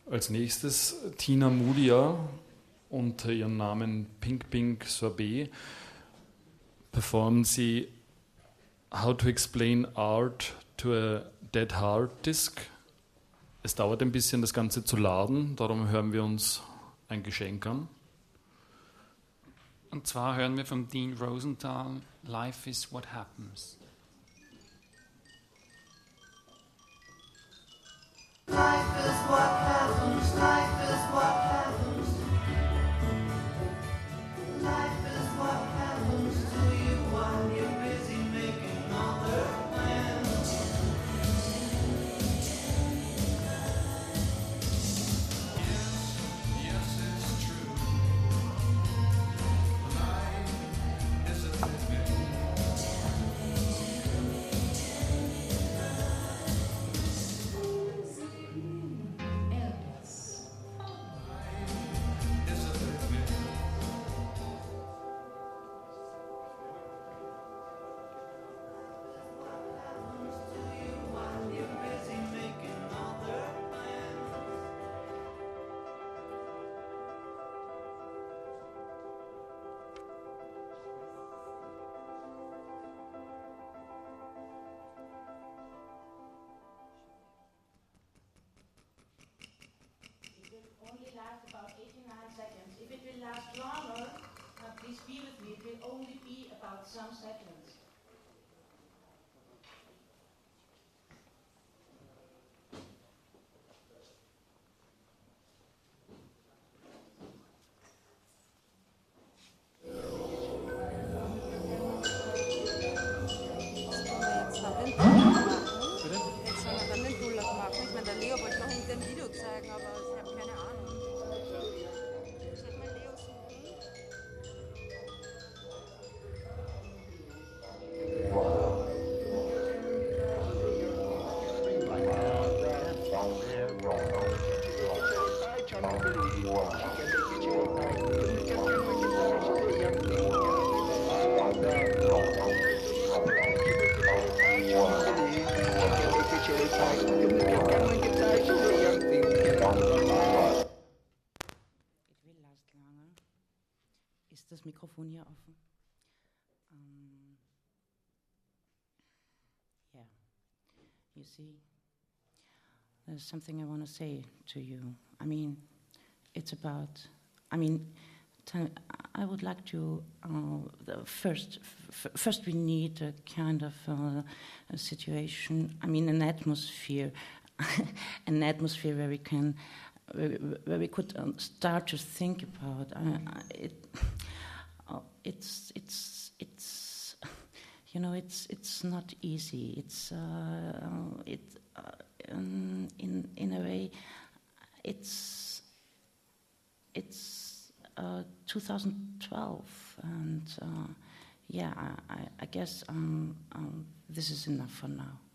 Als nächstes Tina Mulia unter ihrem Namen Pink Pink Sorbet performen sie How to Explain Art to a Dead Hard Disk. Es dauert ein bisschen, das Ganze zu laden, darum hören wir uns ein Geschenk an. Und zwar hören wir von Dean Rosenthal Life is What Happens. Life is what happens, life is what happens. Life is what happens to you while you're busy making other plans. Yes, it's true. Life is a living. Is a living. To you while you're busy making other plans. It will only last about 89 seconds. If it will last longer, please be with me, it will only be about some seconds. Jetzt noch den Buller machen. Jetzt soll man dann den Buller machen. Ich meine, der Leo wollte noch in dem Video zeigen, aber ich habe keine Ahnung. Soll ich mal Leo suchen? It will last longer. Ist das Mikrofon hier offen? Yeah. You see, there's something I want to say to you. I mean, it's about. I mean, I would like to. First, we need a kind of a situation. I mean, an atmosphere, an atmosphere where we can, where we could start to think about it. It's you know, it's not easy. It's in a way, it's 2012, and yeah, I guess this is enough for now.